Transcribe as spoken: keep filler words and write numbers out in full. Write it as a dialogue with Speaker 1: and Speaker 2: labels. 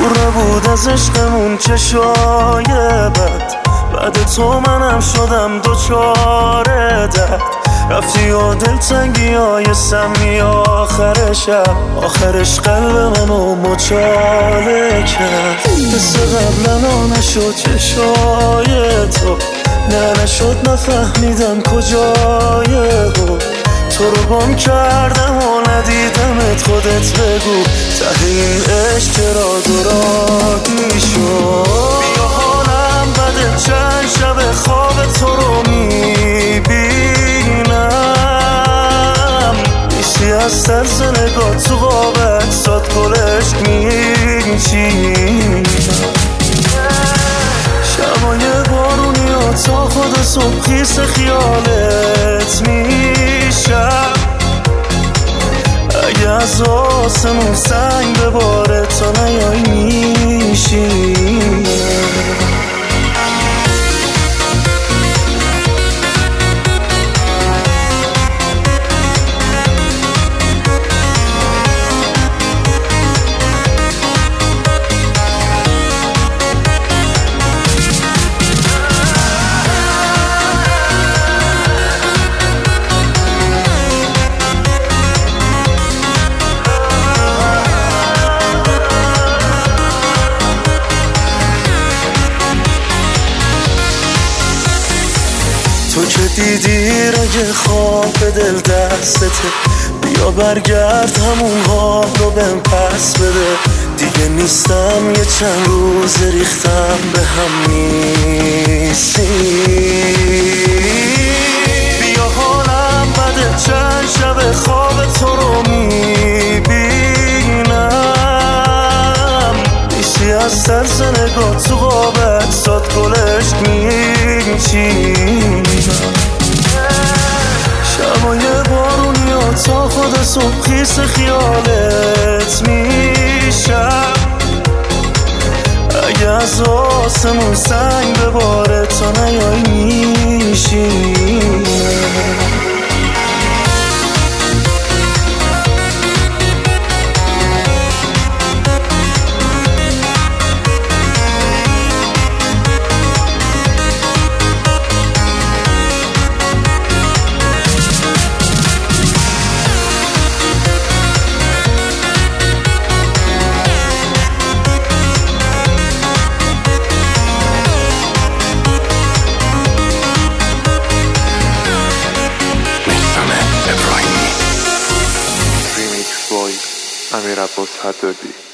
Speaker 1: دور نبود از عشقمون چشای بد، بعد تو منم شدم دوچاره درد. رفتی و دلتنگی های سمی آخر شب، آخرش قلب منو مچاله کرد. مثل قبلنا نشد چشای تو، نه نشد نفهمیدم کجای تو. تو رو گم کردم و ندیدمت، خودت بگو ته این عشق چرا دورادی شد. بیا حالم بده چند شب خواب تو رو میبینم، نیستی از طرز نگاه تو قاب اجساد گلشت میچینم. شبای بارونی ها تا خود صبح خیس خیالت میشم. اگه از آسمون سنگ بباره تا نیای میشینم. تو که دیدی رگ خواب به دل دستته، بیا برگرد همون حال رو بهم پس بده. دیگه نیستم یه چند روز ریختم به هم نیستی. بیا حالم بده چند شب خواب تو رو میبینم، نیستی از طرز نگاه تو قاب اجساد گلشت میچینم. شبای بارونی ها تا خود صبح خیس خیالت میشم. اگه از آسمون سنگ بباره تا نیای میشینم.
Speaker 2: امیر عباس حدادی.